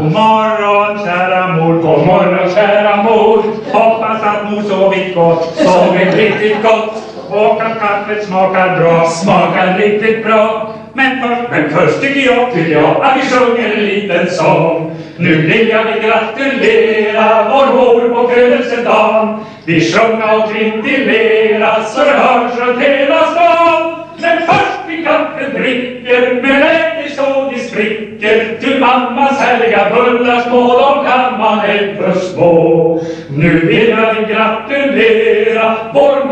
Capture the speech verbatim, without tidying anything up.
God morgon kära mor, god morgon kära mor. Hoppas att mor sovit gott, sovit riktigt gott. Och att kaffet smakar bra, smakar riktigt bra. Men först, men först tycker jag, tycker jag att vi sjunger en liten sång. Nu vill jag vi gratulera vår mor på födelsedagen. Vi sjunger och kvintillera så det hörs runt hela stan. Men först vi kaffet dricker, med läge så de spricker. Till mammas härliga bullar små, de kan man ej förstå. Nu vill jag vi gratulera vår